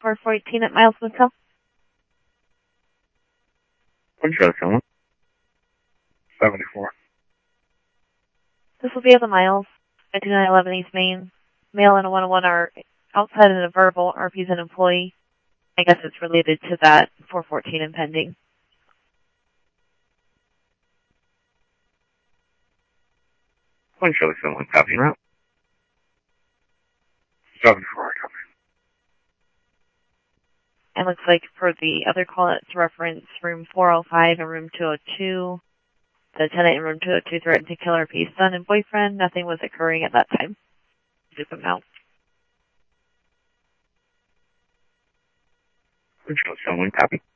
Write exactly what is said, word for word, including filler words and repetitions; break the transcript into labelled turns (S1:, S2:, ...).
S1: four fourteen at Miles Motel.
S2: One show someone. seventy-four.
S1: This will be at the Miles, fifty-nine eleven East Main. Mail and a one oh one are outside of the verbal, R P's an employee. I guess it's related to that four fourteen impending.
S2: One show someone. Copy route. seventy-four. Copy.
S1: And looks like for the other call, it's reference room four oh five and room two oh two. The tenant in room two oh two threatened to kill R P's son and boyfriend. Nothing was occurring at that time. Zip them out.
S2: One show someone. Copy.